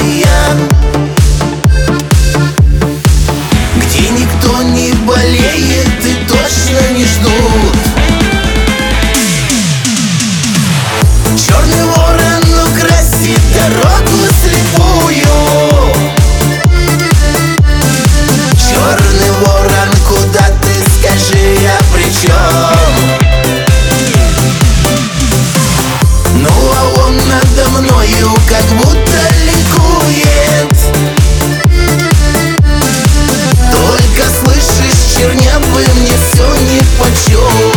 где никто не болеет и точно не ждут. Черный ворон украсит дорогу слепую. Черный ворон, куда ты, скажи, я при чем? Ну а он надо мною как будто ликует. Только слышишь, чернявый, мне все нипочем.